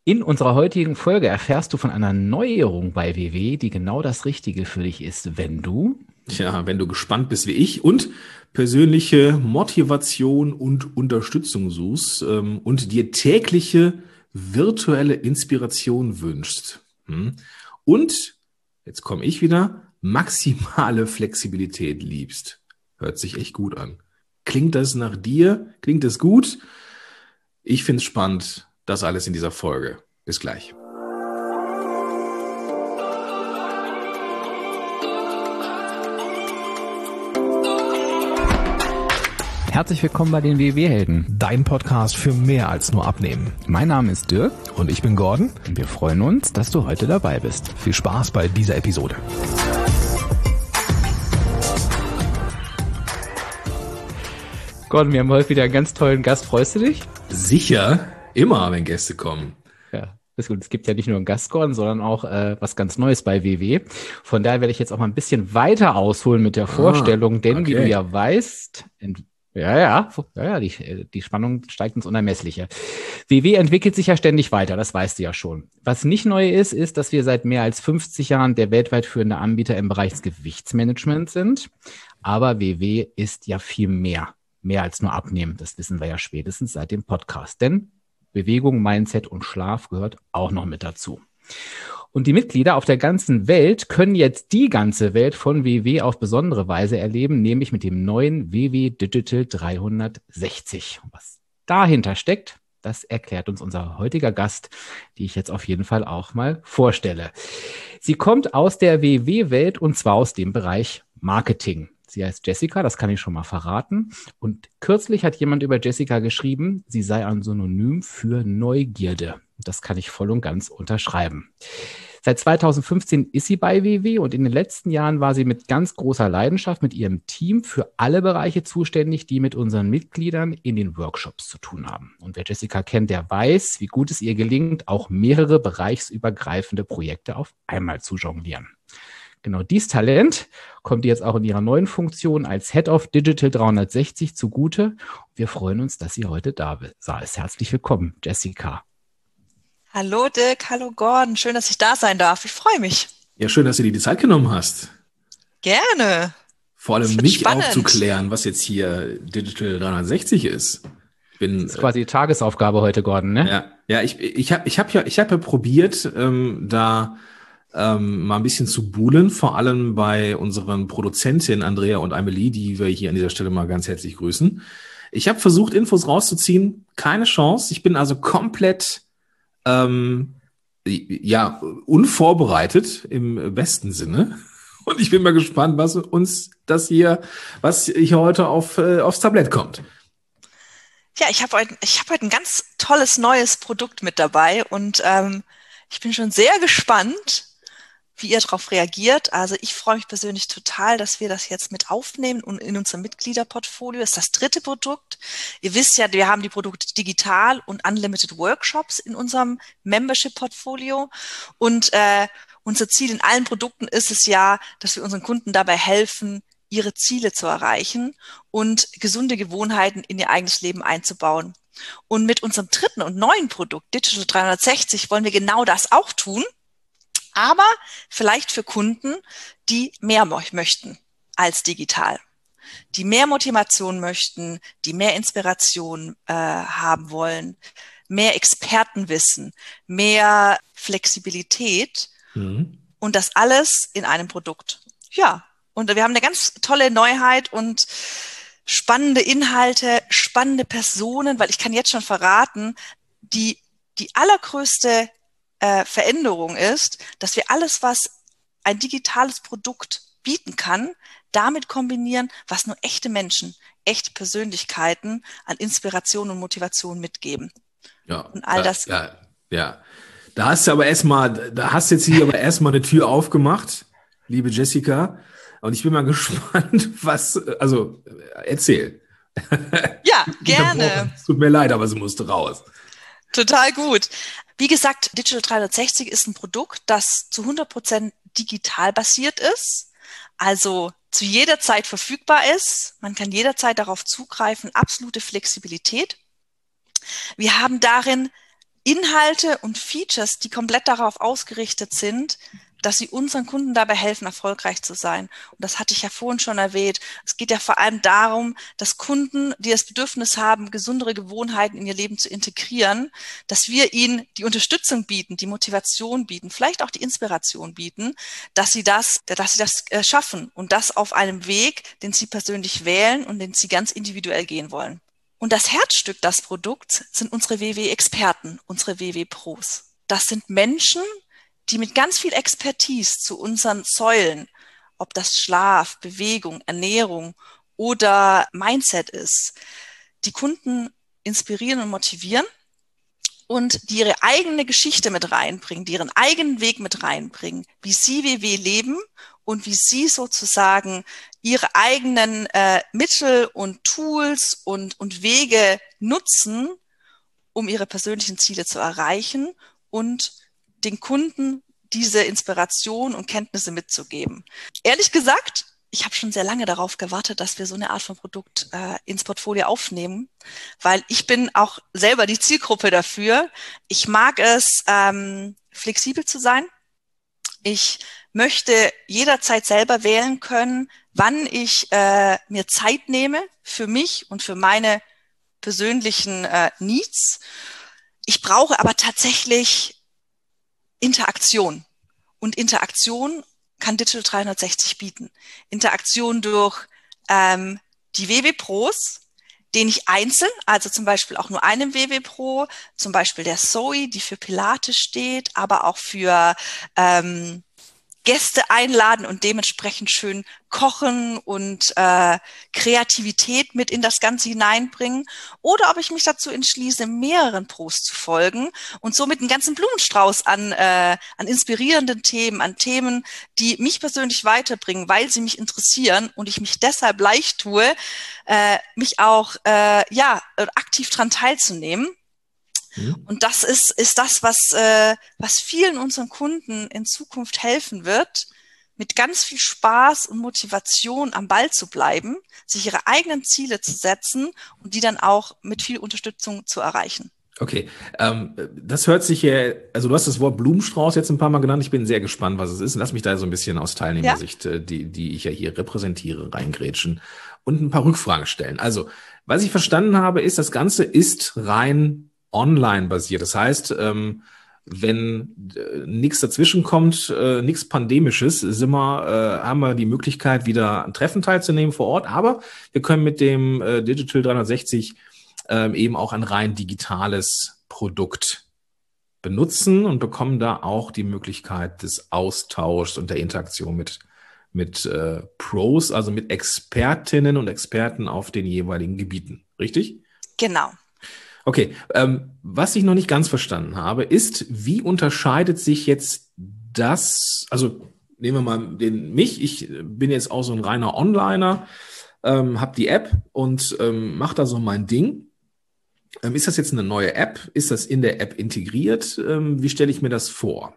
In unserer heutigen Folge erfährst du von einer Neuerung bei WW, die genau das Richtige für dich ist, wenn du... Tja, wenn du gespannt bist wie ich und persönliche Motivation und Unterstützung suchst und dir tägliche virtuelle Inspiration wünschst. Und, jetzt komme ich wieder, maximale Flexibilität liebst. Hört sich echt gut an. Klingt das nach dir? Klingt das gut? Ich finde es spannend. Das alles in dieser Folge. Bis gleich. Herzlich willkommen bei den WW-Helden. Dein Podcast für mehr als nur Abnehmen. Mein Name ist Dirk Und ich bin Gordon. und wir freuen uns, dass du heute dabei bist. Viel Spaß bei dieser Episode. Gordon, wir haben heute wieder einen ganz tollen Gast. Freust du dich? Sicher, immer, wenn Gäste kommen. Ja, ist gut. Es gibt ja nicht nur einen Gast, Gordon, sondern auch was ganz Neues bei WW. Von daher werde ich jetzt auch mal ein bisschen weiter ausholen mit der Vorstellung, denn wie du okay. ja weißt, die Spannung steigt ins Unermessliche. WW entwickelt sich ja ständig weiter, das weißt du ja schon. Was nicht neu ist, ist, dass wir seit mehr als 50 Jahren der weltweit führende Anbieter im Bereich des Gewichtsmanagements sind. Aber WW ist ja viel mehr als nur Abnehmen. Das wissen wir ja spätestens seit dem Podcast. Denn Bewegung, Mindset und Schlaf gehört auch noch mit dazu. Und die Mitglieder auf der ganzen Welt können jetzt die ganze Welt von WW auf besondere Weise erleben, nämlich mit dem neuen WW Digital 360. Was dahinter steckt, das erklärt uns unser heutiger Gast, die ich jetzt auf jeden Fall auch mal vorstelle. Sie kommt aus der WW-Welt und zwar aus dem Bereich Marketing. Sie heißt Jessica, das kann ich schon mal verraten. Und kürzlich hat jemand über Jessica geschrieben, sie sei ein Synonym für Neugierde. Das kann ich voll und ganz unterschreiben. Seit 2015 ist sie bei WW und in den letzten Jahren war sie mit ganz großer Leidenschaft mit ihrem Team für alle Bereiche zuständig, die mit unseren Mitgliedern in den Workshops zu tun haben. Und wer Jessica kennt, der weiß, wie gut es ihr gelingt, auch mehrere bereichsübergreifende Projekte auf einmal zu jonglieren. Genau dieses Talent kommt jetzt auch in ihrer neuen Funktion als Head of Digital 360 zugute. Wir freuen uns, dass sie heute da ist. Herzlich willkommen, Jessica. Hallo Dirk, hallo Gordon, schön, dass ich da sein darf. Ich freue mich. Ja, schön, dass du dir die Zeit genommen hast. Gerne. Vor Es allem wird mich spannend. aufzuklären, was jetzt hier Digital 360 ist. Das ist quasi die Tagesaufgabe heute, Gordon, ne? Ich hab ja probiert, da mal ein bisschen zu buhlen, vor allem bei unseren Produzentinnen Andrea und Amelie, die wir hier an dieser Stelle mal ganz herzlich grüßen. Ich habe versucht, Infos rauszuziehen, keine Chance. Ich bin also komplett unvorbereitet im besten Sinne. Und ich bin mal gespannt, was hier heute aufs Tablett kommt. Ja, ich hab heute ein ganz tolles neues Produkt mit dabei und ich bin schon sehr gespannt, wie ihr darauf reagiert. Also ich freue mich persönlich total, dass wir das jetzt mit aufnehmen und in unserem Mitgliederportfolio. Das ist das dritte Produkt. Ihr wisst ja, wir haben die Produkte digital und Unlimited Workshops in unserem Membership-Portfolio. Und unser Ziel in allen Produkten ist es ja, dass wir unseren Kunden dabei helfen, ihre Ziele zu erreichen und gesunde Gewohnheiten in ihr eigenes Leben einzubauen. Und mit unserem dritten und neuen Produkt, Digital 360, wollen wir genau das auch tun. Aber vielleicht für Kunden, die mehr möchten als digital, die mehr Motivation möchten, die mehr Inspiration haben wollen, mehr Expertenwissen, mehr Flexibilität und das alles in einem Produkt. Ja, und wir haben eine ganz tolle Neuheit und spannende Inhalte, spannende Personen, weil ich kann jetzt schon verraten, die allergrößte Veränderung ist, dass wir alles, was ein digitales Produkt bieten kann, damit kombinieren, was nur echte Menschen, echte Persönlichkeiten an Inspiration und Motivation mitgeben. Ja, Und all das. ja. Da hast jetzt hier aber erstmal eine Tür aufgemacht, liebe Jessica. Und ich bin mal gespannt, erzähl. Ja, gerne. Es tut mir leid, aber sie musste raus. Total gut. Wie gesagt, Digital 360 ist ein Produkt, das zu 100% digital basiert ist, also zu jeder Zeit verfügbar ist. Man kann jederzeit darauf zugreifen, absolute Flexibilität. Wir haben darin Inhalte und Features, die komplett darauf ausgerichtet sind, dass sie unseren Kunden dabei helfen, erfolgreich zu sein. Und das hatte ich ja vorhin schon erwähnt. Es geht ja vor allem darum, dass Kunden, die das Bedürfnis haben, gesündere Gewohnheiten in ihr Leben zu integrieren, dass wir ihnen die Unterstützung bieten, die Motivation bieten, vielleicht auch die Inspiration bieten, dass sie das schaffen und das auf einem Weg, den sie persönlich wählen und den sie ganz individuell gehen wollen. Und das Herzstück des Produkts sind unsere WW-Experten, unsere WW-Pros. Das sind Menschen, die mit ganz viel Expertise zu unseren Säulen, ob das Schlaf, Bewegung, Ernährung oder Mindset ist, die Kunden inspirieren und motivieren und die ihre eigene Geschichte mit reinbringen, die ihren eigenen Weg mit reinbringen, wie sie WW leben und wie sie sozusagen ihre eigenen Mittel und Tools und Wege nutzen, um ihre persönlichen Ziele zu erreichen und den Kunden diese Inspiration und Kenntnisse mitzugeben. Ehrlich gesagt, ich habe schon sehr lange darauf gewartet, dass wir so eine Art von Produkt ins Portfolio aufnehmen, weil ich bin auch selber die Zielgruppe dafür. Ich mag es, flexibel zu sein. Ich möchte jederzeit selber wählen können, wann ich mir Zeit nehme für mich und für meine persönlichen Needs. Ich brauche aber tatsächlich Interaktion. Und Interaktion kann Digital 360 bieten. Interaktion durch die WW-Pros, den ich einzeln, also zum Beispiel auch nur einem WW-Pro, zum Beispiel der Zoe, die für Pilates steht, aber auch für Gäste einladen und dementsprechend schön kochen und Kreativität mit in das Ganze hineinbringen. Oder ob ich mich dazu entschließe, mehreren Pros zu folgen und somit einen ganzen Blumenstrauß an inspirierenden Themen, an Themen, die mich persönlich weiterbringen, weil sie mich interessieren und ich mich deshalb leicht tue, mich auch aktiv dran teilzunehmen. Und das ist das, was vielen unseren Kunden in Zukunft helfen wird, mit ganz viel Spaß und Motivation am Ball zu bleiben, sich ihre eigenen Ziele zu setzen und die dann auch mit viel Unterstützung zu erreichen. Okay, das hört sich ja, also du hast das Wort Blumenstrauß jetzt ein paar Mal genannt. Ich bin sehr gespannt, was es ist. Lass mich da so ein bisschen aus Teilnehmersicht, die ich ja hier repräsentiere, reingrätschen und ein paar Rückfragen stellen. Also, was ich verstanden habe, ist, das Ganze ist rein online basiert. Das heißt, wenn nichts dazwischen kommt, nichts Pandemisches, haben wir die Möglichkeit, wieder an Treffen teilzunehmen vor Ort. Aber wir können mit dem Digital 360 eben auch ein rein digitales Produkt benutzen und bekommen da auch die Möglichkeit des Austauschs und der Interaktion mit Pros, also mit Expertinnen und Experten auf den jeweiligen Gebieten. Richtig? Genau. Okay, was ich noch nicht ganz verstanden habe, ist, wie unterscheidet sich jetzt das, also nehmen wir mal mich, ich bin jetzt auch so ein reiner Onliner, habe die App und mache da so mein Ding. Ist das jetzt eine neue App? Ist das in der App integriert? Wie stelle ich mir das vor?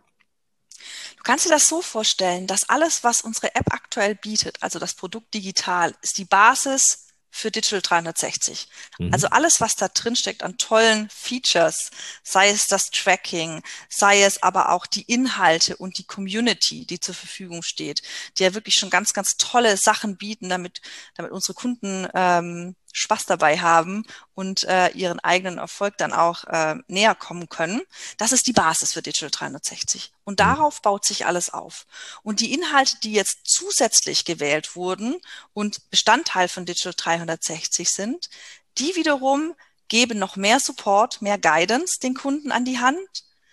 Du kannst dir das so vorstellen, dass alles, was unsere App aktuell bietet, also das Produkt digital, ist die Basis für Digital 360. Also alles, was da drin steckt an tollen Features, sei es das Tracking, sei es aber auch die Inhalte und die Community, die zur Verfügung steht, die ja wirklich schon ganz, ganz tolle Sachen bieten, damit unsere Kunden Spaß dabei haben und ihren eigenen Erfolg dann auch näher kommen können. Das ist die Basis für Digital 360. Und darauf baut sich alles auf. Und die Inhalte, die jetzt zusätzlich gewählt wurden und Bestandteil von Digital 360 sind, die wiederum geben noch mehr Support, mehr Guidance den Kunden an die Hand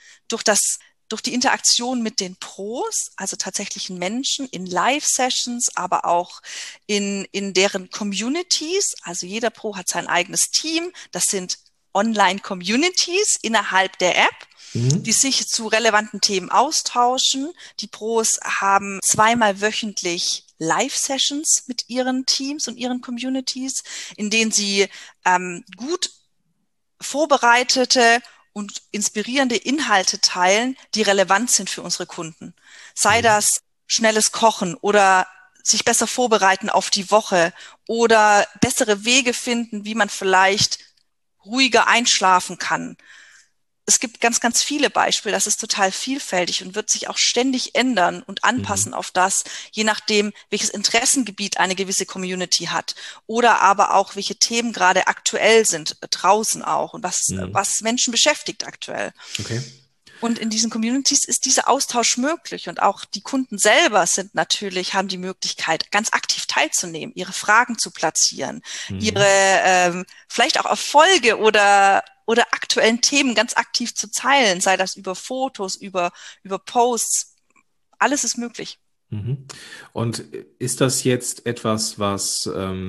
durch die Interaktion mit den Pros, also tatsächlichen Menschen in Live-Sessions, aber auch in deren Communities. Also jeder Pro hat sein eigenes Team. Das sind Online-Communities innerhalb der App, die sich zu relevanten Themen austauschen. Die Pros haben 2-mal wöchentlich Live-Sessions mit ihren Teams und ihren Communities, in denen sie gut vorbereitete und inspirierende Inhalte teilen, die relevant sind für unsere Kunden. Sei das schnelles Kochen oder sich besser vorbereiten auf die Woche oder bessere Wege finden, wie man vielleicht ruhiger einschlafen kann. es gibt ganz, ganz viele Beispiele. Das ist total vielfältig und wird sich auch ständig ändern und anpassen auf das, je nachdem, welches Interessengebiet eine gewisse Community hat oder aber auch, welche Themen gerade aktuell sind, draußen auch und was Menschen beschäftigt aktuell. Okay. Und in diesen Communities ist dieser Austausch möglich und auch die Kunden selber haben die Möglichkeit, ganz aktiv teilzunehmen, ihre Fragen zu platzieren, ihre vielleicht auch Erfolge oder aktuellen Themen ganz aktiv zu teilen, sei das über Fotos, über Posts. Alles ist möglich. Und ist das jetzt etwas, was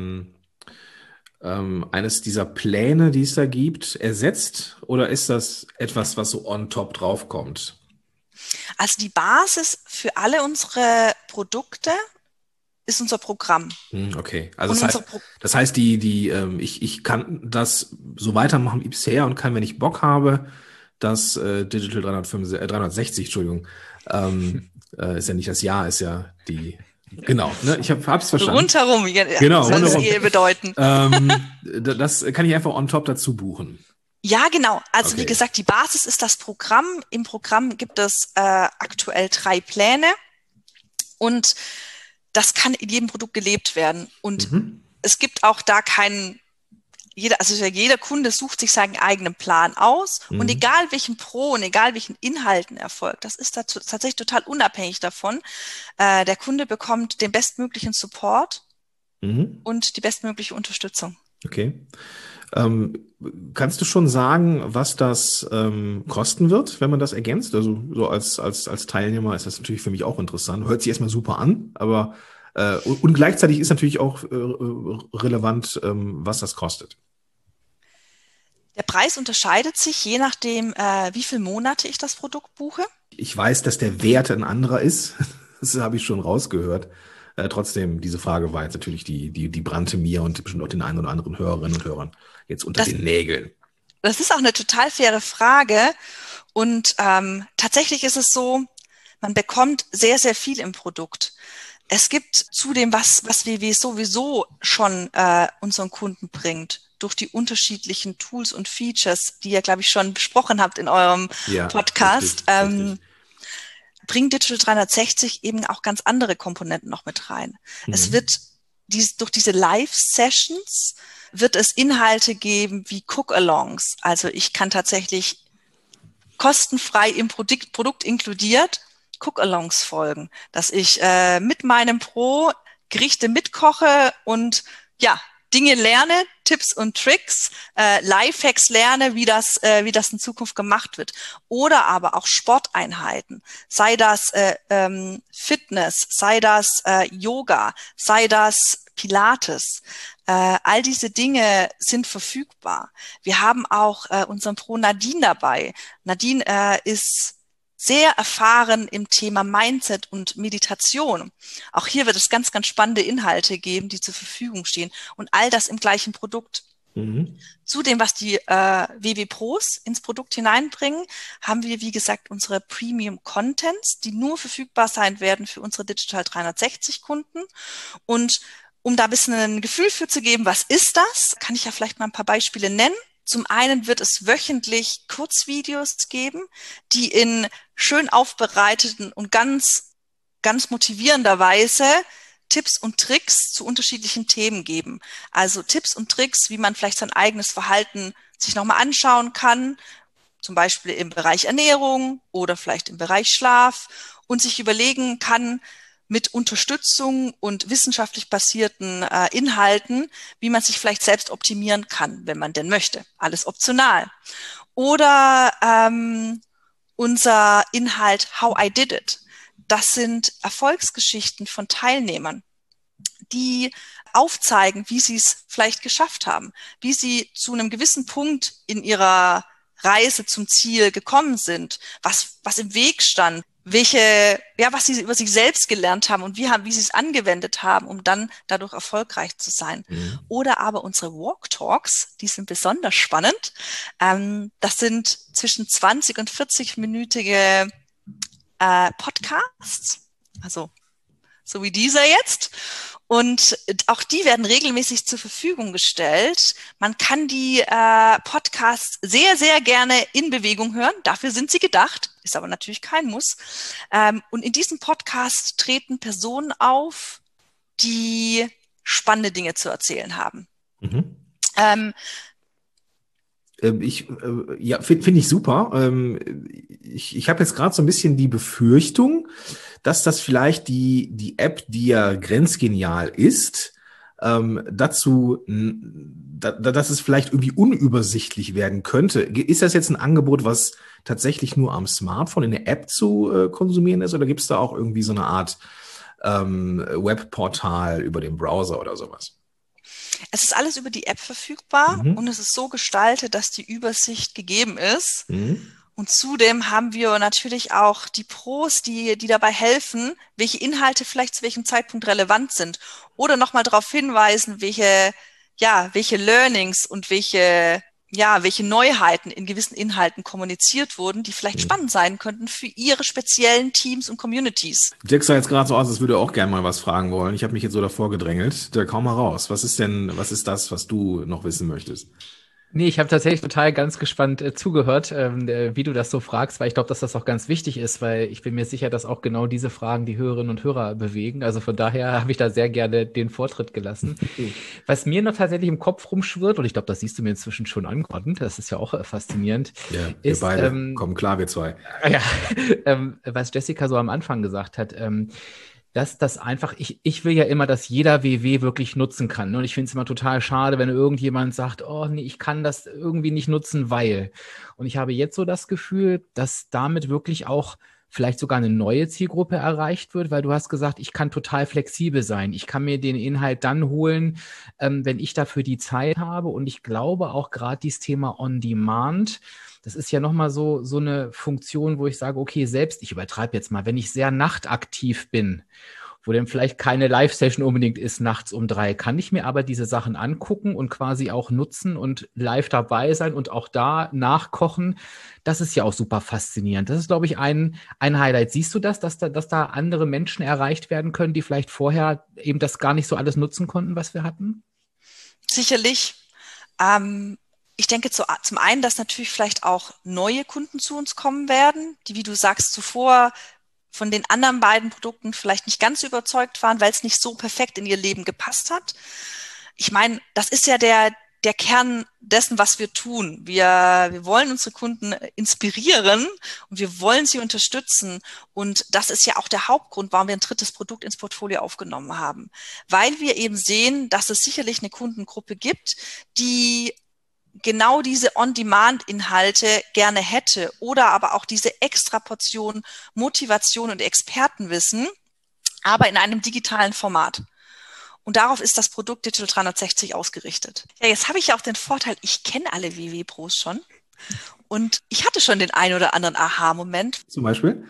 eines dieser Pläne, die es da gibt, ersetzt? Oder ist das etwas, was so on top draufkommt? Also die Basis für alle unsere Produkte ist unser Programm. Okay, also Und das heißt, ich kann das so weitermachen wie bisher und kann, wenn ich Bock habe, das Digital 360, Entschuldigung, ist ja nicht das Jahr, ist ja die, genau, ne, ich hab's verstanden. Rundherum, Genau, soll es eher bedeuten. Das kann ich einfach on top dazu buchen. Ja, genau. Also Okay. wie gesagt, die Basis ist das Programm. Im Programm gibt es aktuell 3 Pläne und das kann in jedem Produkt gelebt werden. Und es gibt auch da jeder Kunde sucht sich seinen eigenen Plan aus und egal welchen Pro und egal welchen Inhalten erfolgt, das ist tatsächlich total unabhängig davon. Der Kunde bekommt den bestmöglichen Support und die bestmögliche Unterstützung. Okay. Kannst du schon sagen, was das kosten wird, wenn man das ergänzt? Also so als Teilnehmer ist das natürlich für mich auch interessant. Hört sich erstmal super an, aber und gleichzeitig ist natürlich auch relevant, was das kostet. Der Preis unterscheidet sich je nachdem, wie viele Monate ich das Produkt buche. Ich weiß, dass der Wert ein anderer ist. Das habe ich schon rausgehört. Trotzdem, diese Frage war jetzt natürlich die brannte mir und bestimmt auch den einen oder anderen Hörerinnen und Hörern jetzt unter den Nägeln. Das ist auch eine total faire Frage. Und tatsächlich ist es so, man bekommt sehr, sehr viel im Produkt. Es gibt zudem was WW sowieso schon unseren Kunden bringt, durch die unterschiedlichen Tools und Features, die ihr, glaube ich, schon besprochen habt in eurem Podcast. Richtig. Bringt Digital 360 eben auch ganz andere Komponenten noch mit rein. Es wird durch diese Live-Sessions wird es Inhalte geben wie Cook-Alongs. Also ich kann tatsächlich kostenfrei im Produkt inkludiert Cook-Alongs folgen, dass ich mit meinem Pro Gerichte mitkoche und Dinge lerne, Tipps und Tricks, Lifehacks lerne, wie das in Zukunft gemacht wird. Oder aber auch Sporteinheiten, sei das Fitness, sei das Yoga, sei das Pilates. All diese Dinge sind verfügbar. Wir haben auch unseren Pro Nadine dabei. Nadine ist sehr erfahren im Thema Mindset und Meditation. Auch hier wird es ganz, ganz spannende Inhalte geben, die zur Verfügung stehen. Und all das im gleichen Produkt. Zudem, was die WW Pros ins Produkt hineinbringen, haben wir, wie gesagt, unsere Premium Contents, die nur verfügbar sein werden für unsere Digital 360 Kunden. Und um da ein bisschen ein Gefühl für zu geben, was ist das, kann ich ja vielleicht mal ein paar Beispiele nennen. Zum einen wird es wöchentlich Kurzvideos geben, die in schön aufbereiteten und ganz, ganz motivierender Weise Tipps und Tricks zu unterschiedlichen Themen geben. Also Tipps und Tricks, wie man vielleicht sein eigenes Verhalten sich nochmal anschauen kann, zum Beispiel im Bereich Ernährung oder vielleicht im Bereich Schlaf und sich überlegen kann, mit Unterstützung und wissenschaftlich basierten Inhalten, wie man sich vielleicht selbst optimieren kann, wenn man denn möchte. Alles optional. Oder unser Inhalt How I Did It. Das sind Erfolgsgeschichten von Teilnehmern, die aufzeigen, wie sie es vielleicht geschafft haben, wie sie zu einem gewissen Punkt in ihrer Reise zum Ziel gekommen sind, was im Weg stand, was sie über sich selbst gelernt haben und wie sie es angewendet haben, um dann dadurch erfolgreich zu sein. Oder aber unsere Walk Talks, die sind besonders spannend. Das sind zwischen 20 und 40-minütige Podcasts, also so wie dieser jetzt. Und auch die werden regelmäßig zur Verfügung gestellt. Man kann die Podcasts sehr, sehr gerne in Bewegung hören. Dafür sind sie gedacht, ist aber natürlich kein Muss. Und in diesem Podcast treten Personen auf, die spannende Dinge zu erzählen haben. Mhm. Ja, Finde ich super. Ich habe jetzt gerade so ein bisschen die Befürchtung, dass das vielleicht die App, die ja grenzgenial ist, dass es vielleicht irgendwie unübersichtlich werden könnte. Ist das jetzt ein Angebot, was tatsächlich nur am Smartphone in der App zu konsumieren ist, oder gibt es da auch irgendwie so eine Art Webportal über den Browser oder sowas? Es ist alles über die App verfügbar und es ist so gestaltet, dass die Übersicht gegeben ist. Und zudem haben wir natürlich auch die Pros, die dabei helfen, welche Inhalte vielleicht zu welchem Zeitpunkt relevant sind oder nochmal darauf hinweisen, welche Learnings und welche Neuheiten in gewissen Inhalten kommuniziert wurden, die vielleicht spannend sein könnten für ihre speziellen Teams und Communities. Jack sah jetzt gerade so aus, als würde er auch gerne mal was fragen wollen. Ich habe mich jetzt so davor gedrängelt. Da komm mal raus. Was ist das, was du noch wissen möchtest? Nee, ich habe tatsächlich total ganz gespannt zugehört, wie du das so fragst, weil ich glaube, dass das auch ganz wichtig ist, weil ich bin mir sicher, dass auch genau diese Fragen die Hörerinnen und Hörer bewegen. Also von daher habe ich da sehr gerne den Vortritt gelassen. Was mir noch tatsächlich im Kopf rumschwirrt, und ich glaube, das siehst du mir inzwischen schon an, Gordon, das ist ja auch faszinierend. Ja, wir beide kommen klar, wir zwei. Ja, was Jessica so am Anfang gesagt hat, dass das einfach, ich will ja immer, dass jeder WW wirklich nutzen kann. Ne? Und ich finde es immer total schade, wenn irgendjemand sagt, oh nee, ich kann das irgendwie nicht nutzen, weil. Und ich habe jetzt so das Gefühl, dass damit wirklich auch vielleicht sogar eine neue Zielgruppe erreicht wird, weil du hast gesagt, ich kann total flexibel sein. Ich kann mir den Inhalt dann holen, wenn ich dafür die Zeit habe. Und ich glaube auch gerade dieses Thema On-Demand, das ist ja nochmal so eine Funktion, wo ich sage, okay, selbst, ich übertreibe jetzt mal, wenn ich sehr nachtaktiv bin, wo dann vielleicht keine Live-Session unbedingt ist, nachts um 3, kann ich mir aber diese Sachen angucken und quasi auch nutzen und live dabei sein und auch da nachkochen. Das ist ja auch super faszinierend. Das ist, glaube ich, ein Highlight. Siehst du das, dass da andere Menschen erreicht werden können, die vielleicht vorher eben das gar nicht so alles nutzen konnten, was wir hatten? Sicherlich. Ich denke zum einen, dass natürlich vielleicht auch neue Kunden zu uns kommen werden, die, wie du sagst, zuvor von den anderen beiden Produkten vielleicht nicht ganz überzeugt waren, weil es nicht so perfekt in ihr Leben gepasst hat. Ich meine, das ist ja der Kern dessen, was wir tun. Wir wollen unsere Kunden inspirieren und wir wollen sie unterstützen. Und das ist ja auch der Hauptgrund, warum wir ein drittes Produkt ins Portfolio aufgenommen haben. Weil wir eben sehen, dass es sicherlich eine Kundengruppe gibt, die genau diese On-Demand-Inhalte gerne hätte oder aber auch diese extra Portion Motivation und Expertenwissen, aber in einem digitalen Format. Und darauf ist das Produkt Digital 360 ausgerichtet. Ja, jetzt habe ich ja auch den Vorteil, ich kenne alle WW-Pros schon und ich hatte schon den einen oder anderen Aha-Moment. Zum Beispiel?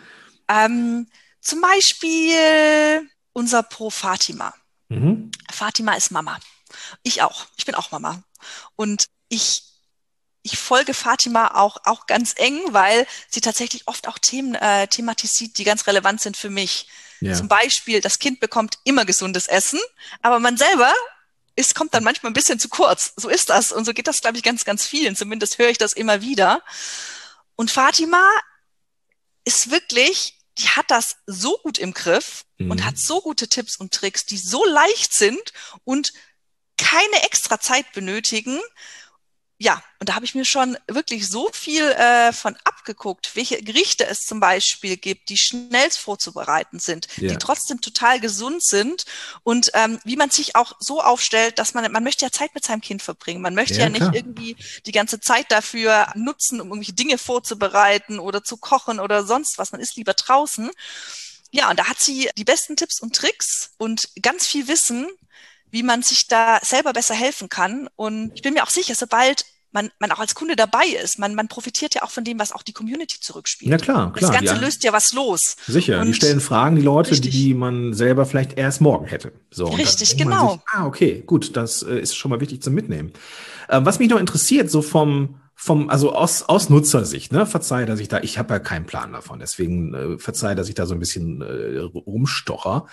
Zum Beispiel unser Pro Fatima. Fatima ist Mama. Ich auch. Ich bin auch Mama. Und ich folge Fatima auch ganz eng, weil sie tatsächlich oft auch Themen thematisiert, die ganz relevant sind für mich. Ja. Zum Beispiel, das Kind bekommt immer gesundes Essen, aber man selber kommt dann manchmal ein bisschen zu kurz. So ist das. Und so geht das, glaube ich, ganz, ganz vielen. Zumindest höre ich das immer wieder. Und Fatima ist wirklich, die hat das so gut im Griff und hat so gute Tipps und Tricks, die so leicht sind und keine extra Zeit benötigen. Ja, und da habe ich mir schon wirklich so viel von abgeguckt, welche Gerichte es zum Beispiel gibt, die schnellst vorzubereiten sind, die trotzdem total gesund sind und wie man sich auch so aufstellt, dass man möchte ja Zeit mit seinem Kind verbringen. Man möchte ja nicht irgendwie die ganze Zeit dafür nutzen, um irgendwelche Dinge vorzubereiten oder zu kochen oder sonst was. Man ist lieber draußen. Ja, und da hat sie die besten Tipps und Tricks und ganz viel Wissen, wie man sich da selber besser helfen kann. Und ich bin mir auch sicher, sobald man auch als Kunde dabei ist. Man profitiert ja auch von dem, was auch die Community zurückspielt. Ja, klar. Das Ganze löst ja was los. Sicher, und die stellen Fragen, die Leute, richtig. die man selber vielleicht erst morgen hätte. So, und Richtig, dann denkt man genau. sich, okay, gut, das ist schon mal wichtig zum Mitnehmen. Was mich noch interessiert, so also aus Nutzersicht, ne, verzeih, dass ich habe ja keinen Plan davon, deswegen verzeih, dass ich da so ein bisschen rumstocher.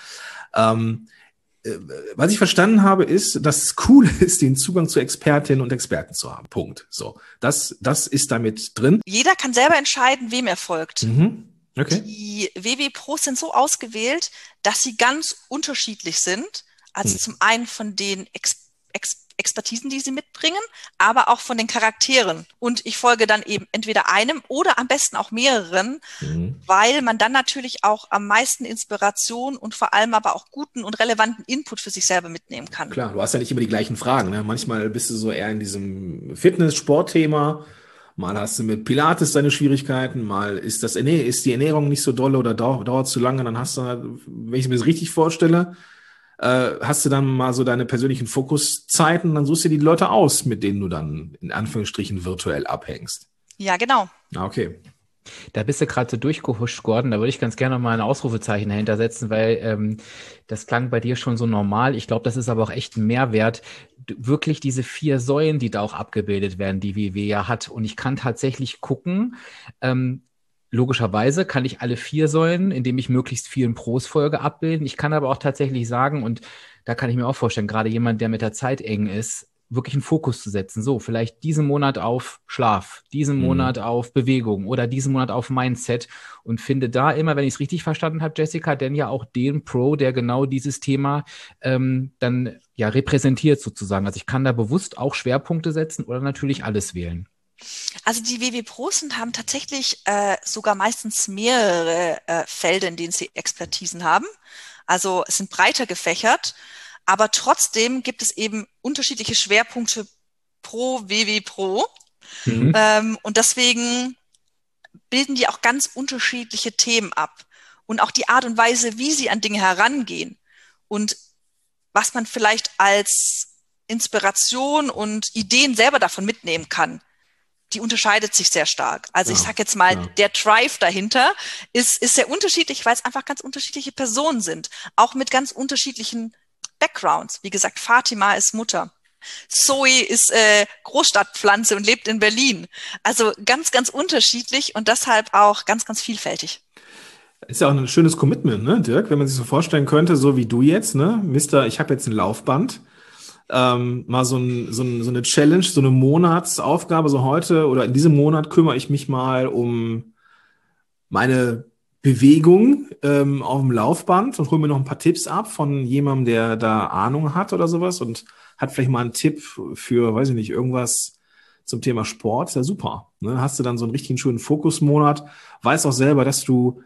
Was ich verstanden habe, ist, dass es cool ist, den Zugang zu Expertinnen und Experten zu haben. Punkt. So, das ist damit drin. Jeder kann selber entscheiden, wem er folgt. Okay. Die WW-Pros sind so ausgewählt, dass sie ganz unterschiedlich sind. Also zum einen von den Expertisen, die sie mitbringen, aber auch von den Charakteren. Und ich folge dann eben entweder einem oder am besten auch mehreren, weil man dann natürlich auch am meisten Inspiration und vor allem aber auch guten und relevanten Input für sich selber mitnehmen kann. Klar, du hast ja nicht immer die gleichen Fragen. Ne? Manchmal bist du so eher in diesem Fitness-Sport-Thema. Mal hast du mit Pilates deine Schwierigkeiten, mal ist die Ernährung nicht so dolle oder dauert zu lange. Dann hast du, wenn ich mir das richtig vorstelle, hast du dann mal so deine persönlichen Fokuszeiten, dann suchst du die Leute aus, mit denen du dann in Anführungsstrichen virtuell abhängst. Ja, genau. Okay. Da bist du gerade so durchgehuscht, Gordon. Da würde ich ganz gerne noch mal ein Ausrufezeichen dahinter setzen, weil das klang bei dir schon so normal. Ich glaube, das ist aber auch echt ein Mehrwert. Wirklich diese 4 Säulen, die da auch abgebildet werden, die WW ja hat. Und ich kann tatsächlich gucken, logischerweise kann ich alle 4 Säulen, indem ich möglichst vielen Pros folge, abbilden. Ich kann aber auch tatsächlich sagen, und da kann ich mir auch vorstellen, gerade jemand, der mit der Zeit eng ist, wirklich einen Fokus zu setzen. So, vielleicht diesen Monat auf Schlaf, diesen Monat auf Bewegung oder diesen Monat auf Mindset und finde da immer, wenn ich es richtig verstanden habe, Jessica, denn ja auch den Pro, der genau dieses Thema dann ja repräsentiert sozusagen. Also ich kann da bewusst auch Schwerpunkte setzen oder natürlich alles wählen. Also die WW-Pros haben tatsächlich sogar meistens mehrere Felder, in denen sie Expertisen haben. Also es sind breiter gefächert, aber trotzdem gibt es eben unterschiedliche Schwerpunkte pro WW-Pro. Und deswegen bilden die auch ganz unterschiedliche Themen ab. Und auch die Art und Weise, wie sie an Dinge herangehen und was man vielleicht als Inspiration und Ideen selber davon mitnehmen kann, die unterscheidet sich sehr stark. Also ich sage jetzt mal, der Drive dahinter ist sehr unterschiedlich, weil es einfach ganz unterschiedliche Personen sind. Auch mit ganz unterschiedlichen Backgrounds. Wie gesagt, Fatima ist Mutter. Zoe ist Großstadtpflanze und lebt in Berlin. Also ganz, ganz unterschiedlich und deshalb auch ganz, ganz vielfältig. Ist ja auch ein schönes Commitment, ne, Dirk? Wenn man sich so vorstellen könnte, so wie du jetzt, ne? Ich habe jetzt ein Laufband. Mal so eine Challenge, so eine Monatsaufgabe, so heute oder in diesem Monat kümmere ich mich mal um meine Bewegung auf dem Laufband und hole mir noch ein paar Tipps ab von jemandem, der da Ahnung hat oder sowas und hat vielleicht mal einen Tipp für, weiß ich nicht, irgendwas zum Thema Sport. Ist ja super. Ne? Hast du dann so einen richtigen schönen Fokusmonat, weißt auch selber, dass du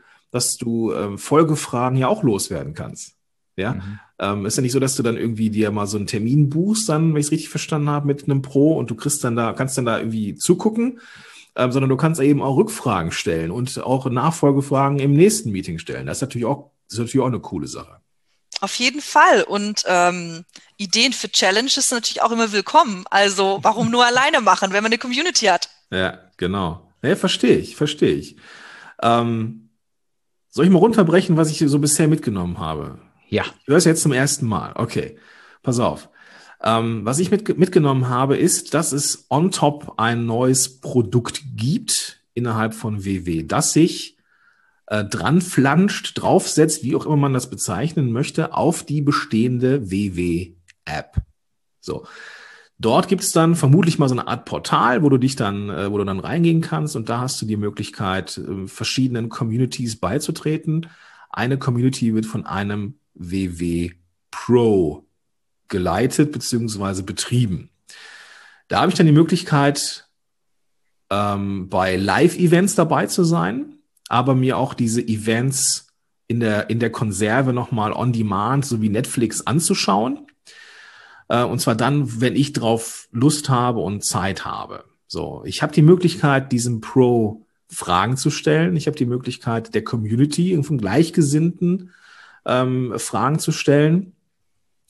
Folgefragen ja auch loswerden kannst. Ja, ist ja nicht so, dass du dann irgendwie dir mal so einen Termin buchst, dann, wenn ich es richtig verstanden habe, mit einem Pro und du kannst dann da irgendwie zugucken, sondern du kannst eben auch Rückfragen stellen und auch Nachfolgefragen im nächsten Meeting stellen. Das ist natürlich auch eine coole Sache. Auf jeden Fall. Und Ideen für Challenges sind natürlich auch immer willkommen. Also warum nur alleine machen, wenn man eine Community hat? Ja, genau. Ja, verstehe ich. Soll ich mal runterbrechen, was ich so bisher mitgenommen habe? Ja. Ich höre es jetzt zum ersten Mal. Okay, pass auf. Was ich mitgenommen habe, ist, dass es on top ein neues Produkt gibt innerhalb von WW, das sich dran flanscht, draufsetzt, wie auch immer man das bezeichnen möchte, auf die bestehende WW-App. So. Dort gibt es dann vermutlich mal so eine Art Portal, wo du dann reingehen kannst und da hast du die Möglichkeit, verschiedenen Communities beizutreten. Eine Community wird von einem WW Pro geleitet bzw. betrieben. Da habe ich dann die Möglichkeit, bei Live-Events dabei zu sein, aber mir auch diese Events in der Konserve nochmal on demand, so wie Netflix, anzuschauen. Und zwar dann, wenn ich drauf Lust habe und Zeit habe. So, ich habe die Möglichkeit, diesem Pro Fragen zu stellen. Ich habe die Möglichkeit, der Community von Gleichgesinnten Fragen zu stellen.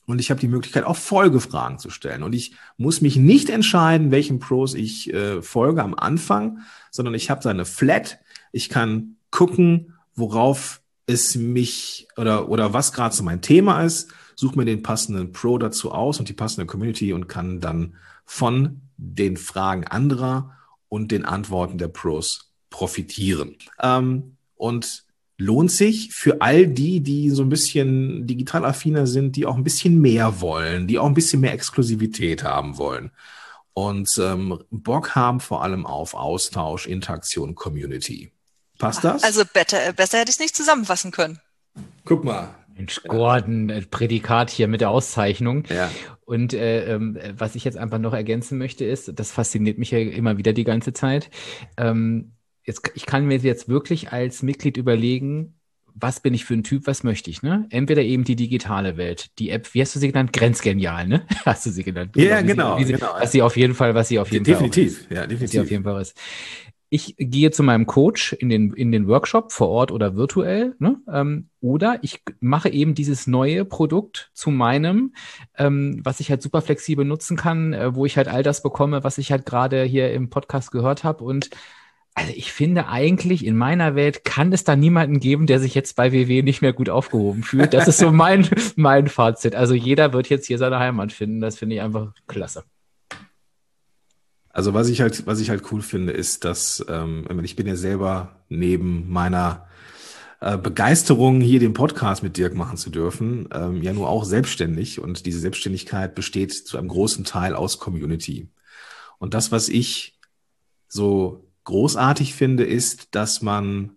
und ich habe die Möglichkeit, auch Folgefragen zu stellen. Und ich muss mich nicht entscheiden, welchen Pros ich folge am Anfang, sondern ich habe da eine Flat. Ich kann gucken, worauf es mich oder was gerade so mein Thema ist, suche mir den passenden Pro dazu aus und die passende Community und kann dann von den Fragen anderer und den Antworten der Pros profitieren. Und lohnt sich für all die so ein bisschen digital affiner sind, die auch ein bisschen mehr wollen, die auch ein bisschen mehr Exklusivität haben wollen und Bock haben vor allem auf Austausch, Interaktion, Community. Passt das? Also besser hätte ich es nicht zusammenfassen können. Guck mal. Mensch, Gordon, Prädikat hier mit der Auszeichnung. Ja. Und was ich jetzt einfach noch ergänzen möchte ist, das fasziniert mich ja immer wieder die ganze Zeit, ich kann mir jetzt wirklich als Mitglied überlegen, was bin ich für ein Typ, was möchte ich, ne? Entweder eben die digitale Welt, die App, wie hast du sie genannt? Grenzgenial, ne? Hast du sie genannt? Ja, genau. Was sie auf jeden Fall definitiv. Ja, definitiv. Was sie auf jeden Fall ist. Ich gehe zu meinem Coach in den Workshop vor Ort oder virtuell, ne? Oder ich mache eben dieses neue Produkt zu meinem, was ich halt super flexibel nutzen kann, wo ich halt all das bekomme, was ich halt gerade hier im Podcast gehört habe. Und also ich finde eigentlich, in meiner Welt kann es da niemanden geben, der sich jetzt bei WW nicht mehr gut aufgehoben fühlt. Das ist so mein Fazit. Also jeder wird jetzt hier seine Heimat finden. Das finde ich einfach klasse. Also was ich halt cool finde, ist, dass ich bin ja selber neben meiner Begeisterung, hier den Podcast mit Dirk machen zu dürfen, ja nur auch selbstständig. Und diese Selbstständigkeit besteht zu einem großen Teil aus Community. Und das, was ich so großartig finde, ist, dass man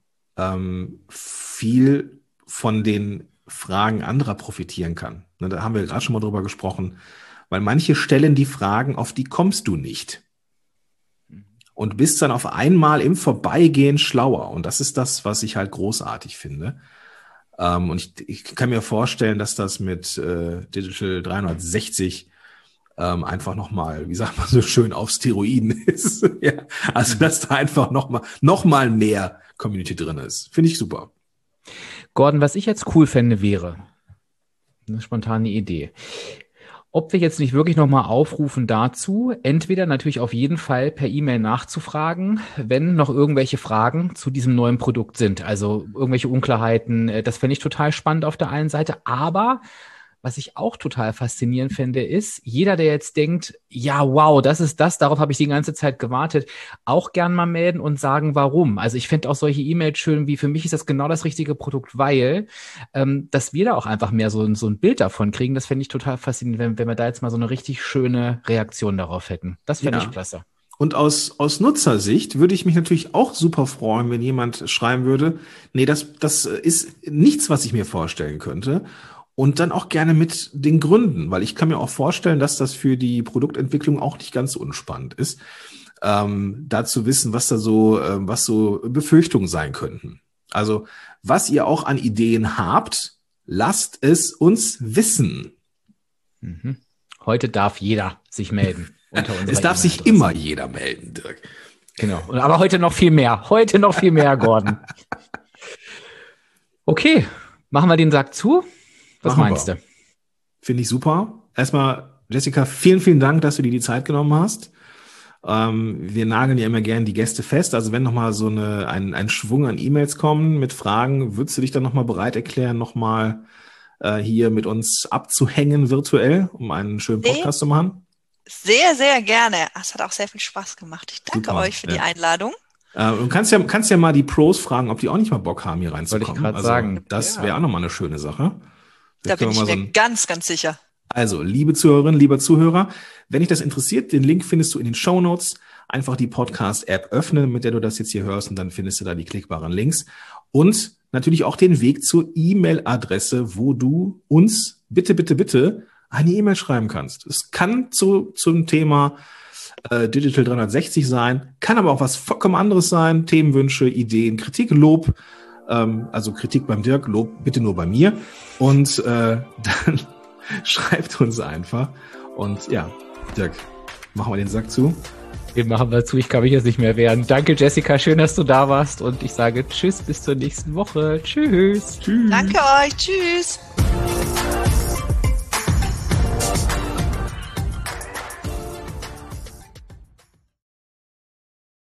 viel von den Fragen anderer profitieren kann. Ne, da haben wir gerade schon mal drüber gesprochen. Weil manche stellen die Fragen, auf die kommst du nicht. Und bist dann auf einmal im Vorbeigehen schlauer. Und das ist das, was ich halt großartig finde. Und ich kann mir vorstellen, dass das mit Digital 360 einfach nochmal, wie sagt man so schön, auf Steroiden ist. Ja, also dass da einfach noch mal mehr Community drin ist. Finde ich super. Gordon, was ich jetzt cool fände, wäre eine spontane Idee. Ob wir jetzt nicht wirklich nochmal aufrufen dazu, entweder natürlich auf jeden Fall per E-Mail nachzufragen, wenn noch irgendwelche Fragen zu diesem neuen Produkt sind, also irgendwelche Unklarheiten, das fände ich total spannend auf der einen Seite, aber was ich auch total faszinierend finde, ist, jeder, der jetzt denkt, ja, wow, das ist das, darauf habe ich die ganze Zeit gewartet, auch gern mal melden und sagen, warum. Also ich finde auch solche E-Mails schön, wie für mich ist das genau das richtige Produkt, weil, dass wir da auch einfach mehr so ein Bild davon kriegen, das fände ich total faszinierend, wenn wir da jetzt mal so eine richtig schöne Reaktion darauf hätten. Das fände ich klasse. Und aus Nutzersicht würde ich mich natürlich auch super freuen, wenn jemand schreiben würde, nee, das ist nichts, was ich mir vorstellen könnte. Und dann auch gerne mit den Gründen, weil ich kann mir auch vorstellen, dass das für die Produktentwicklung auch nicht ganz unspannend ist, da zu wissen, was so Befürchtungen sein könnten. Also was ihr auch an Ideen habt, lasst es uns wissen. Mhm. Heute darf jeder sich melden. Es darf sich immer jeder melden, Dirk. Genau, aber heute noch viel mehr. Gordon. Okay, machen wir den Sack zu. Was meinst du? Finde ich super. Erstmal, Jessica, vielen, vielen Dank, dass du dir die Zeit genommen hast. Wir nageln ja immer gerne die Gäste fest. Also wenn nochmal so ein Schwung an E-Mails kommen mit Fragen, würdest du dich dann nochmal bereit erklären, nochmal hier mit uns abzuhängen virtuell, um einen schönen Podcast zu machen? Sehr, sehr gerne. Es hat auch sehr viel Spaß gemacht. Ich danke euch für die Einladung. Du kannst ja mal die Pros fragen, ob die auch nicht mal Bock haben, hier reinzukommen. Wollte ich gerade sagen. Das wäre auch nochmal eine schöne Sache. Da bin ich mir ganz, ganz sicher. Also, liebe Zuhörerinnen, lieber Zuhörer, wenn dich das interessiert, den Link findest du in den Shownotes. Einfach die Podcast-App öffnen, mit der du das jetzt hier hörst, und dann findest du da die klickbaren Links. Und natürlich auch den Weg zur E-Mail-Adresse, wo du uns bitte eine E-Mail schreiben kannst. Es kann zum Thema Digital 360 sein, kann aber auch was vollkommen anderes sein. Themenwünsche, Ideen, Kritik, Lob. Also Kritik beim Dirk, Lob bitte nur bei mir. Und dann schreibt uns einfach. Und ja, Dirk, machen wir den Sack zu. Den machen wir zu, ich kann mich jetzt nicht mehr wehren. Danke, Jessica, schön, dass du da warst. Und ich sage tschüss, bis zur nächsten Woche. Tschüss. Danke euch, tschüss.